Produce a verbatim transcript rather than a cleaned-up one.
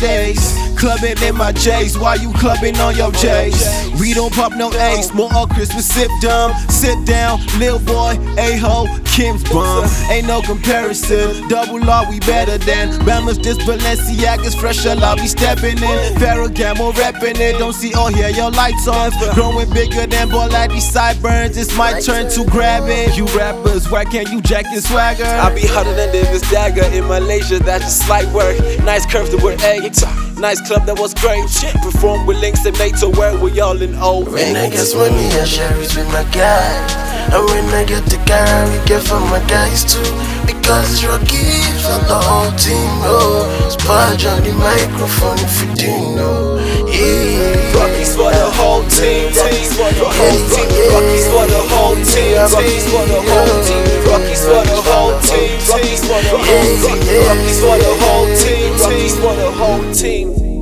days. Clubbing in my J's, while you clubbing on your J's. We don't pop no A's, more all Christmas sip dumb. Sit down, Lil Boy, A-Ho, Kim's bum. Ain't no comparison, double R we better than Bama's just Balenciaga's fresh a lot we stepping in. Ferragamo repping it, don't see or hear your lights on. Growing bigger than ball at these sideburns, it's my turn to grab it. You rappers, why can't you jack your swagger? I be harder than Davis Dagger in Malaysia, that's just slight work. Nice curves that were eight, nice club that was great. Perform with links that made to where we all in old. When I get money, I share it with my guys. And when I get the car, we get from my guys too. Because it's Rocky for the whole team, oh. Sponge on the microphone if you didn't know. Yeah. Rockies for the whole team, Rockies for the whole team, Rockies for the whole team, Rockies for the whole team, Rockies for the whole team, Rockies for the whole team, Rockies for the whole team, Rockies for the whole team.